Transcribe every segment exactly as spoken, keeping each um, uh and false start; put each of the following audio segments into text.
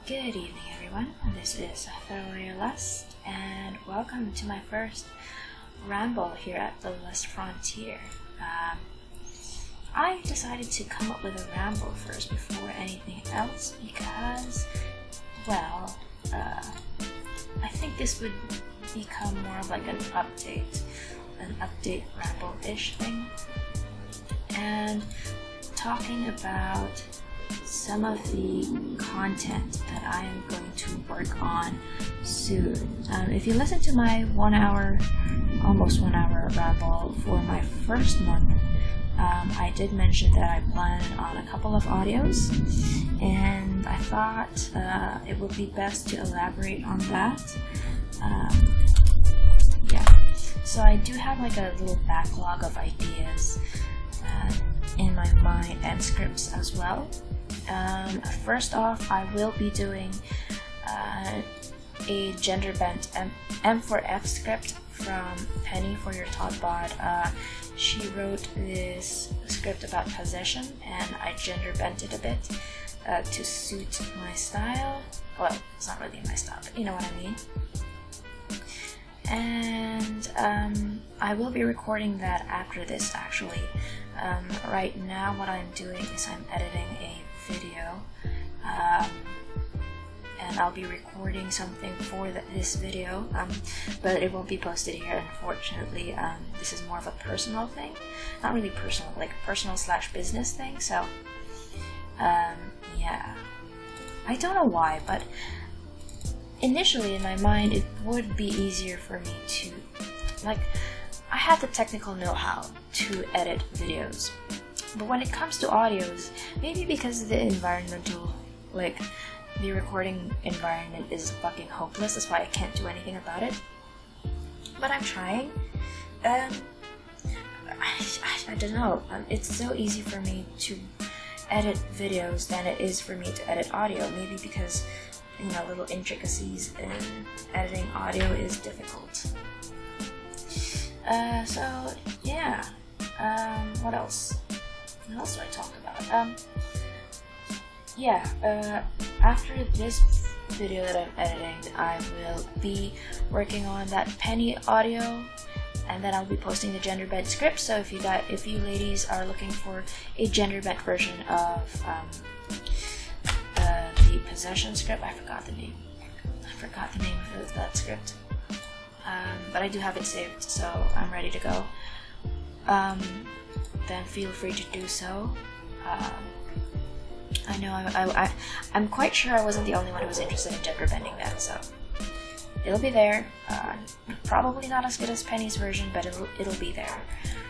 Good evening, everyone. This is Thoroughly Lust, and welcome to my first ramble here at the Lust Frontier. Um, I decided to come up with a ramble first before anything else because, well, uh, I think this would become more of like an update, an update ramble-ish thing, and talking about some of the content that I am going to work on soon. Um, if you listen to my one hour, almost one hour ramble for my first month, um, I did mention that I plan on a couple of audios, and I thought uh, it would be best to elaborate on that. Um, yeah, so I do have like a little backlog of ideas uh, in my mind and scripts as well. Um, first off, I will be doing uh, a gender bent M, M for F script from Penny for Your Tot Bod. Uh, she wrote this script about possession, and I gender bent it a bit uh, to suit my style. Well, it's not really my style, but you know what I mean. And um, I will be recording that after this, actually. Um, right now, what I'm doing is I'm editing a video, um, and I'll be recording something for the, this video, um, but it won't be posted here, unfortunately. Um, this is more of a personal thing, not really personal, like a personal slash business thing, so, um, yeah. I don't know why, but initially in my mind, it would be easier for me to, like, I have the technical know-how to edit videos. But when it comes to audios, maybe because the environmental, like, the recording environment is fucking hopeless, that's why I can't do anything about it. But I'm trying. Um, I, I, I don't know. Um, it's so easy for me to edit videos than it is for me to edit audio. Maybe because, you know, little intricacies in editing audio is difficult. Uh, so, yeah. Um, what else? What else do I talk about? Um, yeah, uh, after this video that I'm editing, I will be working on that Penny audio, and then I'll be posting the gender bent script. So if you got, if you ladies are looking for a gender bent version of um, uh, the possession script, I forgot the name. I forgot the name of that script, um, but I do have it saved, so I'm ready to go. Um, then feel free to do so. Um, I know I, I, I, I'm quite sure I wasn't the only one who was interested in gender bending that, so it'll be there. Uh, probably not as good as Penny's version, but it'll, it'll be there.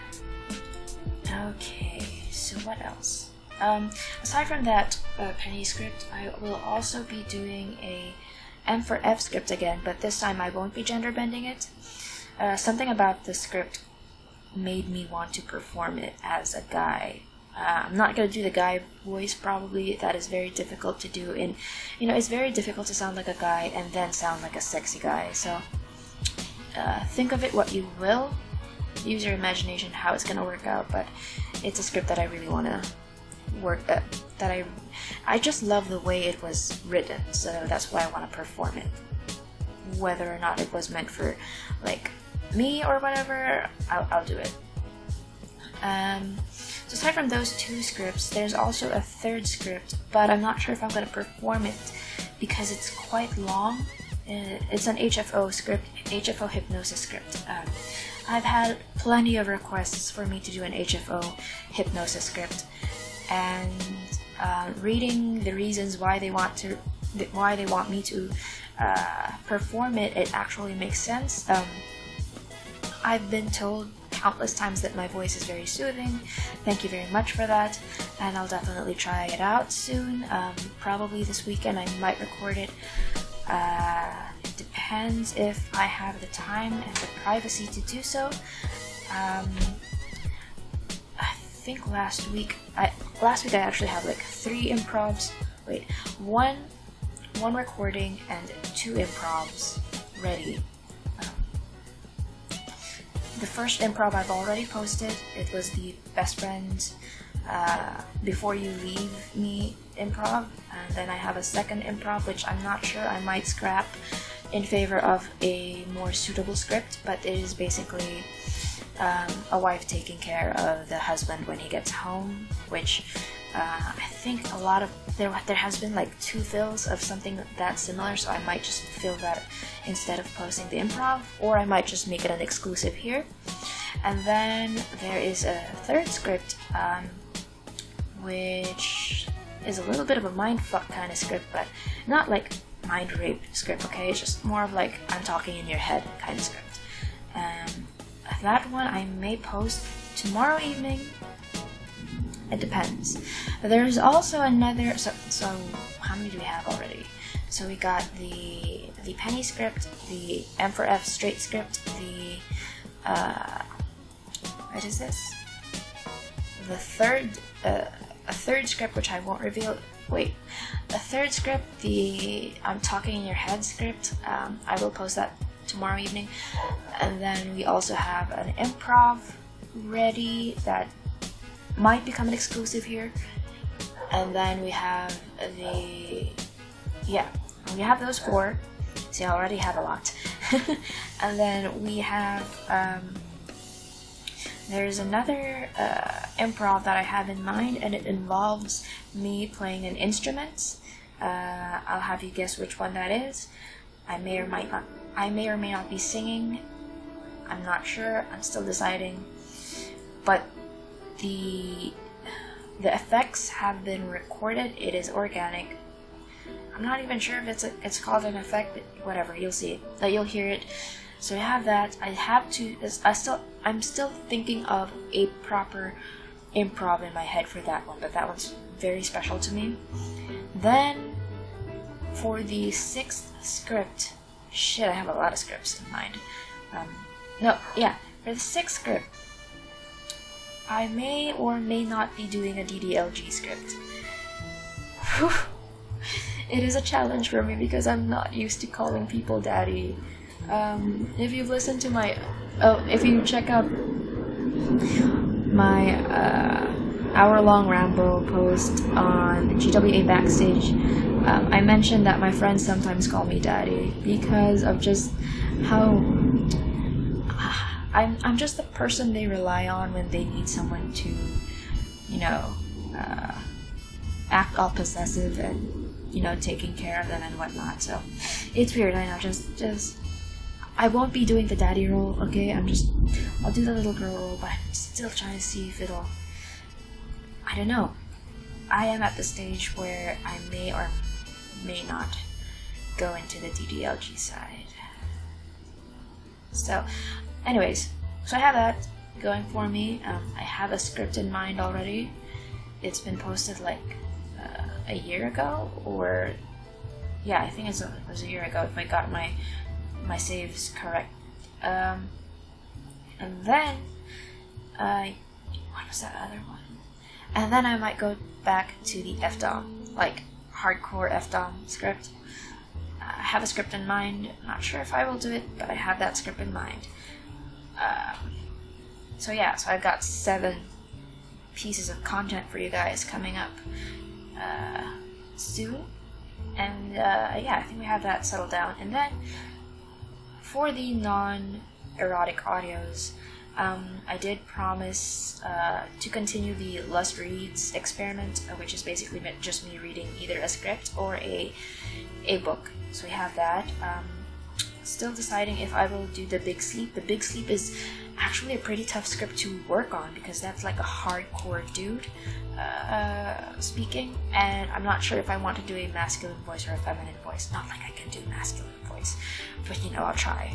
Okay, so what else? Um, aside from that uh, Penny script, I will also be doing a M for F script again, but this time I won't be gender bending it. Uh, something about the script made me want to perform it as a guy. Uh, I'm not going to do the guy voice, probably. That is very difficult to do. And, you know, it's very difficult to sound like a guy and then sound like a sexy guy. So, uh, think of it what you will. Use your imagination how it's going to work out. But it's a script that I really want to work at. That I, I just love the way it was written. So that's why I want to perform it. Whether or not it was meant for, like, me or whatever, I'll, I'll do it. Um, so aside from those two scripts, there's also a third script, but I'm not sure if I'm going to perform it because it's quite long. Uh, it's an H F O script, H F O hypnosis script. Um, I've had plenty of requests for me to do an H F O hypnosis script, and uh, reading the reasons why they want to, why they want me to uh, perform it, it actually makes sense. Um, I've been told countless times that my voice is very soothing. Thank you very much for that, and I'll definitely try it out soon. Um, probably this weekend I might record it. Uh, it depends if I have the time and the privacy to do so. Um, I think last week, I last week I actually had like three improvs. Wait, one, one recording and two improvs ready. The first improv I've already posted. It was the best friend uh, before you leave me improv, and and then I have a second improv, which I'm not sure I might scrap in favor of a more suitable script, but it is basically um, a wife taking care of the husband when he gets home, which uh, I think a lot of there there has been like two fills of something that similar, so I might just fill that instead of posting the improv, or I might just make it an exclusive here. And then there is a third script, um, which is a little bit of a mindfuck kind of script, but not like mind rape script, okay? It's just more of like I'm talking in your head kind of script. Um, that one I may post tomorrow evening. It depends. There's also another. So, so how many do we have already? So we got the the Penny script, the M for F straight script, the uh, what is this? The third. Uh, a third script which I won't reveal. Wait, a third script, the I'm talking in your head script. Um, I will post that tomorrow evening, and then we also have an improv ready that might become an exclusive here, and then we have the yeah we have those four. See, I already have a lot, and then we have. Um, There's another uh, improv that I have in mind, and it involves me playing an instrument. Uh, I'll have you guess which one that is. I may or might not. I may or may not be singing. I'm not sure. I'm still deciding. But the the effects have been recorded. It is organic. I'm not even sure if it's a, it's called an effect. But whatever, you'll see it. That you'll hear it. So I have that. I have to. I still. I'm still thinking of a proper improv in my head for that one, but that one's very special to me. Then for the sixth script, shit, I have a lot of scripts in mind. Um, no, yeah, for the sixth script, I may or may not be doing a D D L G script. Whew. It is a challenge for me because I'm not used to calling people daddy. Um, if you've listened to my, oh, if you check out my uh, hour-long ramble post on G W A Backstage, um, I mentioned that my friends sometimes call me daddy because of just how I'm. I'm just the person they rely on when they need someone to, you know, uh, act all possessive and, you know, taking care of them and whatnot. So it's weird. I know. Just, just. I won't be doing the daddy role, okay? I'm just, I'll do the little girl role, but I'm still trying to see if it'll, I don't know. I am at the stage where I may or may not go into the D D L G side. So, anyways, so I have that going for me. Um, I have a script in mind already. It's been posted like uh, a year ago, or, yeah, I think it's a, it was a year ago if I got my my saves correct. Um, and then uh, what was that other one? And then I might go back to the F DOM, like hardcore F DOM script. I have a script in mind. Not sure if I will do it, but I have that script in mind. Um, so yeah, so I've got seven pieces of content for you guys coming up uh, soon. And uh, yeah, I think we have that settled down. And then for the non-erotic audios, um, I did promise uh, to continue the Lust Reads experiment, uh, which is basically just me reading either a script or a a book. So we have that. Um, still deciding if I will do the Big Sleep. The Big Sleep is actually a pretty tough script to work on because that's like a hardcore dude uh, speaking, and I'm not sure if I want to do a masculine voice or a feminine voice. Not like I can do masculine voice, but you know, I'll try.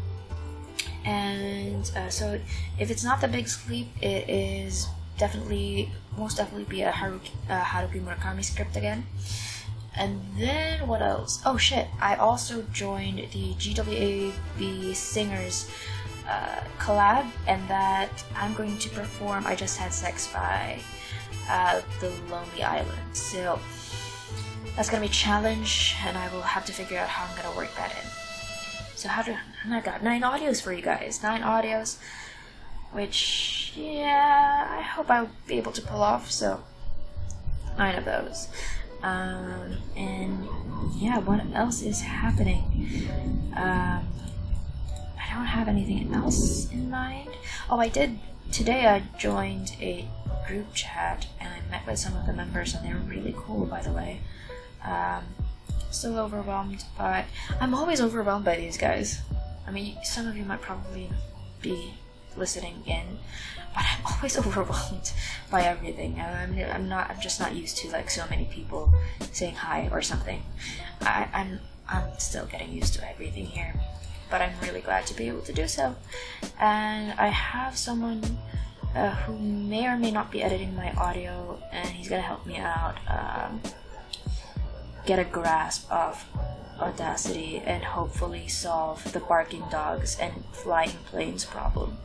And uh, so if it's not the Big Sleep, it is definitely, most definitely be a Haruki, uh, Haruki Murakami script again. And then what else? Oh shit, I also joined the G W A B Singers uh, collab, and that I'm going to perform I Just Had Sex by uh, The Lonely Island. So that's gonna be a challenge, and I will have to figure out how I'm gonna work that in. So how do and I got nine audios for you guys. Nine audios, which yeah, I hope I'll be able to pull off. So nine of those. Um, and yeah, what else is happening? Um, I don't have anything else in mind. Oh, I did. Today I joined a group chat and I met with some of the members, and they're really cool, by the way. Um, so overwhelmed, but I'm always overwhelmed by these guys. I mean, some of you might probably be listening in, but I'm always overwhelmed by everything. I'm, I'm not. I'm just not used to like so many people saying hi or something. I, I'm I'm still getting used to everything here, but I'm really glad to be able to do so. And I have someone uh, who may or may not be editing my audio, and he's gonna help me out. Um, get a grasp of Audacity and hopefully solve the barking dogs and flying planes problem.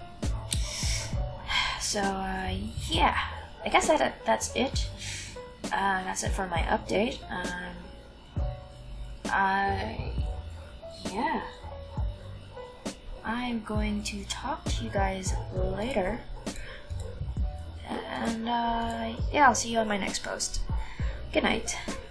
So uh, yeah, I guess that that's it. Uh, that's it for my update. Um, I yeah, I'm going to talk to you guys later, and uh, yeah, I'll see you on my next post. Good night.